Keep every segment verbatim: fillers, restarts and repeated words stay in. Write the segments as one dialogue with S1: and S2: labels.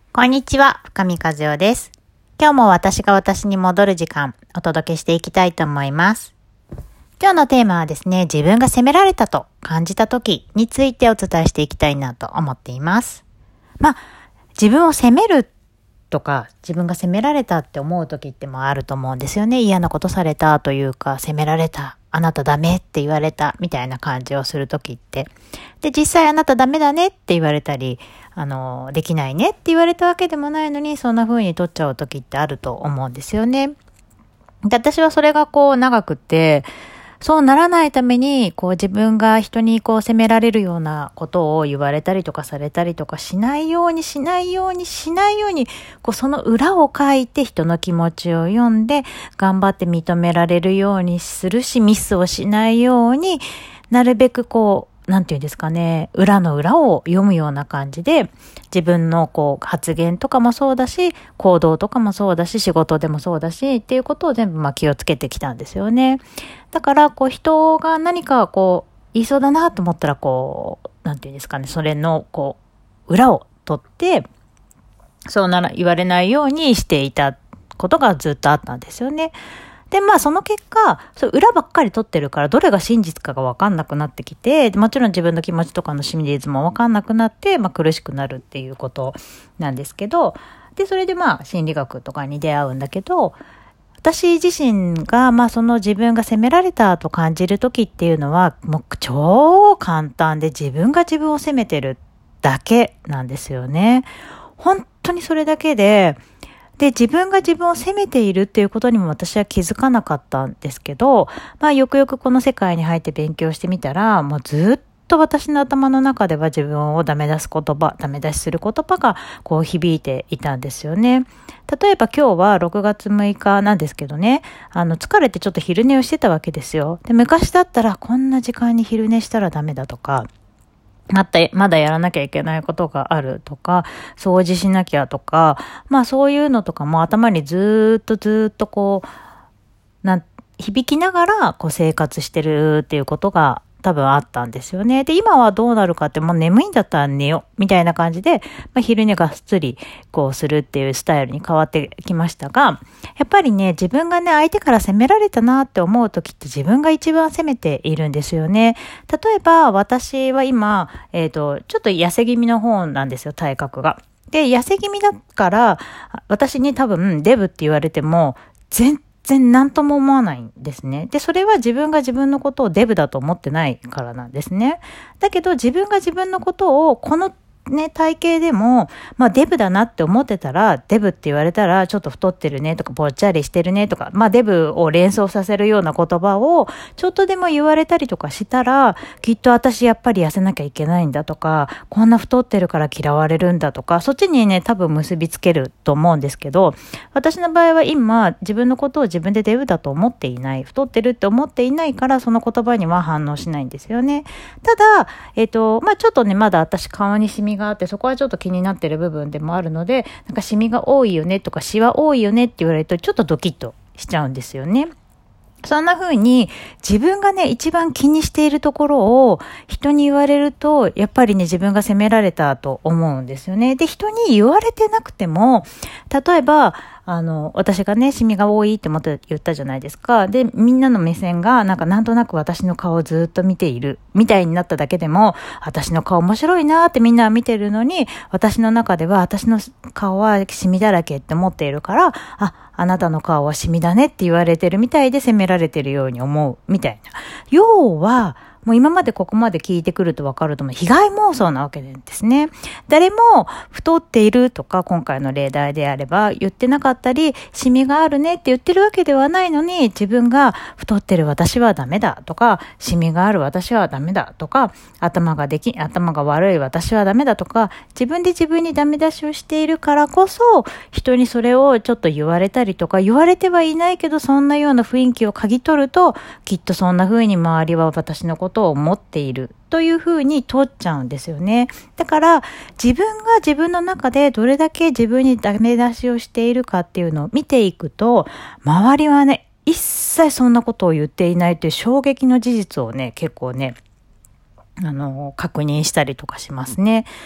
S1: こんにちは、深見和代です。今日も私が私に戻る時間、お届けしていきたいと思います。今日のテーマはですね、自分が責められたと感じた時についてお伝えしていきたいなと思っています。まあ、自分を責めるとか、自分が責められたって思う時ってもあると思うんですよね。嫌なことされたというか、責められた、あなたダメって言われたみたいな感じをする時って。で、実際あなたダメだねって言われたり、あの、できないねって言われたわけでもないのに、そんな風に取っちゃう時ってあると思うんですよね。で、私はそれがこう長くて、そうならないために、こう自分が人にこう責められるようなことを言われたりとかされたりとかしないようにしないようにしないように、こうその裏を書いて人の気持ちを読んで、頑張って認められるようにするし、ミスをしないようになるべくこう、なんていうんですかね、裏の裏を読むような感じで、自分のこう発言とかもそうだし、行動とかもそうだし、仕事でもそうだし、っていうことを全部まあ気をつけてきたんですよね。だからこう人が何かこう言いそうだなと思ったらこう、なんていうんですかね、それのこう裏を取って、そうなら言われないようにしていたことがずっとあったんですよね。で、まあその結果、そう裏ばっかり取ってるからどれが真実かがわかんなくなってきて、もちろん自分の気持ちとかの心理図もわかんなくなって、まあ苦しくなるっていうことなんですけど、で、それでまあ心理学とかに出会うんだけど、私自身がまあその自分が責められたと感じる時っていうのは、もう超簡単で自分が自分を責めてるだけなんですよね。本当にそれだけで、で、自分が自分を責めているっていうことにも私は気づかなかったんですけど、まあよくよくこの世界に入って勉強してみたら、もうずっと私の頭の中では自分をダメ出す言葉、ダメ出しする言葉がこう響いていたんですよね。例えば今日はろくがつむいかなんですけどね、あの疲れてちょっと昼寝をしてたわけですよ。で、昔だったらこんな時間に昼寝したらダメだとか、また、まだやらなきゃいけないことがあるとか、掃除しなきゃとか、まあそういうのとかも頭にずーっとずーっとこう、なん、響きながらこう生活してるっていうことが多分あったんですよね。で、今はどうなるかってもう眠いんだったら寝よみたいな感じで、まあ昼寝がっつりこうするっていうスタイルに変わってきましたが、やっぱりね、自分がね、相手から責められたなって思う時って自分が一番責めているんですよね。例えば、私は今、えっと、ちょっと痩せ気味の方なんですよ、体格が。で、痩せ気味だから、私に多分デブって言われても、全全然何とも思わないんですね。で、それは自分が自分のことをデブだと思ってないからなんですね。だけど自分が自分のことをこのね、体型でも、まあデブだなって思ってたら、デブって言われたら、ちょっと太ってるねとか、ぽっちゃりしてるねとか、まあデブを連想させるような言葉を、ちょっとでも言われたりとかしたら、きっと私やっぱり痩せなきゃいけないんだとか、こんな太ってるから嫌われるんだとか、そっちにね、多分結びつけると思うんですけど、私の場合は今、自分のことを自分でデブだと思っていない、太ってるって思っていないから、その言葉には反応しないんですよね。ただ、えっと、まあちょっとね、まだ私顔にシミがあって、そこはちょっと気になってる部分でもあるので、なんかシミが多いよねとかシワ多いよねって言われるとちょっとドキッとしちゃうんですよね。そんな風に自分がね、一番気にしているところを人に言われると、やっぱりね、自分が責められたと思うんですよね。で、人に言われてなくても、例えば、あの、私がね、シミが多いって思って言ったじゃないですか。で、みんなの目線が、なんかなんとなく私の顔をずっと見ている、みたいになっただけでも、私の顔面白いなーってみんなは見てるのに、私の中では私の顔はシミだらけって思っているから、あ、あなたの顔はシミだねって言われてるみたいで責められてるように思う、みたいな。要は、もう今までここまで聞いてくるとわかると思う。被害妄想なわけですね。誰も太っているとか、今回の例題であれば言ってなかったり、シミがあるねって言ってるわけではないのに、自分が太ってる私はダメだとか、シミがある私はダメだとか、頭ができ、頭が悪い私はダメだとか、自分で自分にダメ出しをしているからこそ、人にそれをちょっと言われたりとか、言われてはいないけど、そんなような雰囲気を嗅ぎ取ると、きっとそんな風に周りは私のことを思っているという風に取っちゃうんですよね。だから自分が自分の中でどれだけ自分にダメ出しをしているかっていうのを見ていくと、周りはね、一切そんなことを言っていないという衝撃の事実をね、結構ね、あの、確認したりとかしますね。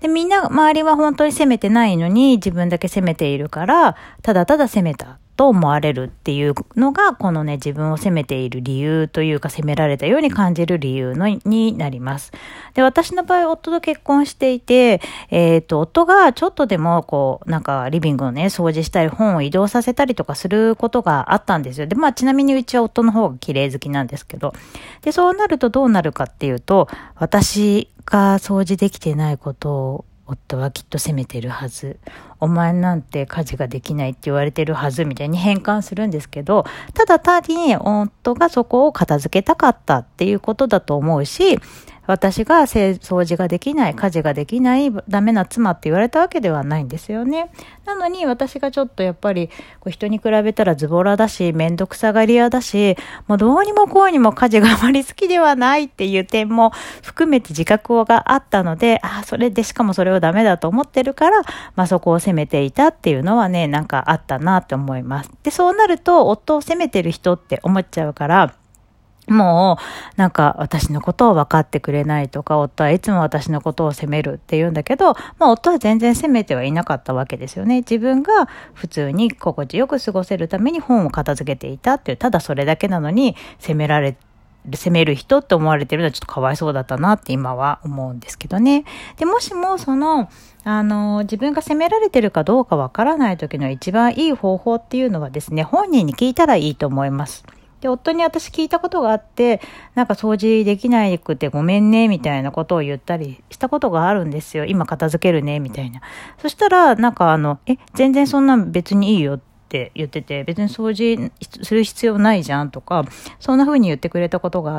S1: で、みんな、周りは本当に責めてないのに自分だけ責めているから、ただただ責めたと思われるっていうのが、このね、自分を責めている理由というか、責められたように感じる理由のになります。で、私の場合、夫と結婚していて、えっと、夫がちょっとでも、こう、なんか、リビングをね、掃除したり、本を移動させたりとかすることがあったんですよ。で、まあ、ちなみにうちは夫の方が綺麗好きなんですけど。で、そうなるとどうなるかっていうと、私が掃除できてないことを、夫はきっと責めてるはず。お前なんて家事ができないって言われてるはずみたいに変換するんですけど、ただ単に夫がそこを片付けたかったっていうことだと思うし、私が掃除ができない、家事ができない、ダメな妻って言われたわけではないんですよね。なのに私がちょっとやっぱりこう人に比べたらズボラだし、めんどくさがり屋だし、もうどうにもこうにも家事があまり好きではないっていう点も含めて自覚があったので、ああ、それでしかもそれをダメだと思ってるから、まあそこを責めていたっていうのはね、なんかあったなって思います。で、そうなると夫を責めてる人って思っちゃうから、もう、なんか私のことを分かってくれないとか、夫はいつも私のことを責めるって言うんだけど、まあ夫は全然責めてはいなかったわけですよね。自分が普通に心地よく過ごせるために本を片付けていたっていう、ただそれだけなのに責められる、責める人って思われてるのはちょっとかわいそうだったなって今は思うんですけどね。で、もしもその、あの、自分が責められてるかどうかわからない時の一番いい方法っていうのはですね、本人に聞いたらいいと思います。で、夫に私聞いたことがあって、なんか掃除できなくてごめんね、みたいなことを言ったりしたことがあるんですよ。今片付けるね、みたいな。そしたら、なんかあの、え、全然そんな別にいいよって言ってて、別に掃除する必要ないじゃんとか、そんな風に言ってくれたことがあって、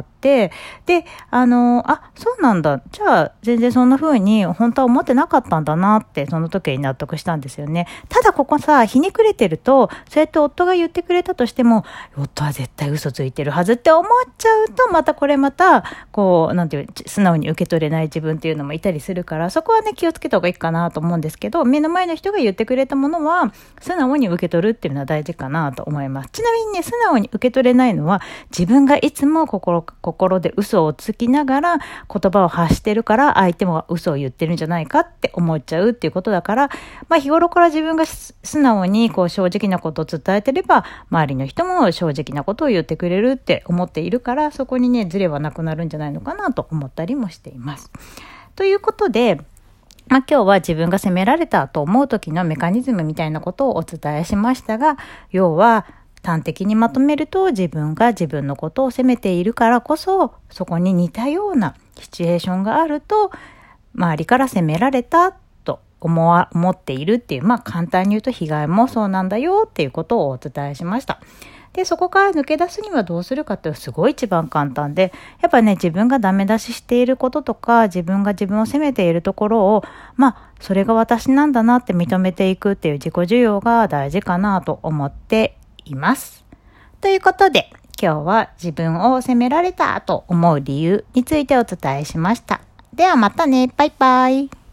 S1: で、あの、あ、そうなんだ。じゃあ、全然そんな風に本当は思ってなかったんだなって、その時に納得したんですよね。ただここさ、ひねくれてると、そうやって夫が言ってくれたとしても、夫は絶対嘘ついてるはずって思っちゃうと、またこれまた、こう、なんていう、素直に受け取れない自分っていうのもいたりするから、そこはね、気をつけた方がいいかなと思うんですけど、目の前の人が言ってくれたものは、素直に受け取るっていうのは大事かなと思います。ちなみにね、素直に受け取れないのは、自分がいつも心、心で嘘をつきながら言葉を発してるから、相手も嘘を言ってるんじゃないかって思っちゃうっていうことだから、まあ日頃から自分が素直にこう正直なことを伝えてれば、周りの人も正直なことを言ってくれるって思っているから、そこにね、ズレはなくなるんじゃないのかなと思ったりもしています。ということで、まあ、今日は自分が責められたと思う時のメカニズムみたいなことをお伝えしましたが、要は端的にまとめると、自分が自分のことを責めているからこそ、そこに似たようなシチュエーションがあると、周りから責められたと思わ、思っているっていう、まあ簡単に言うと被害妄想なんだよっていうことをお伝えしました。で、そこから抜け出すにはどうするかってすごい一番簡単で、やっぱね、自分がダメ出ししていることとか、自分が自分を責めているところを、まあ、それが私なんだなって認めていくっていう自己需要が大事かなと思っています。ということで、今日は自分を責められたと思う理由についてお伝えしました。ではまたね、バイバイ。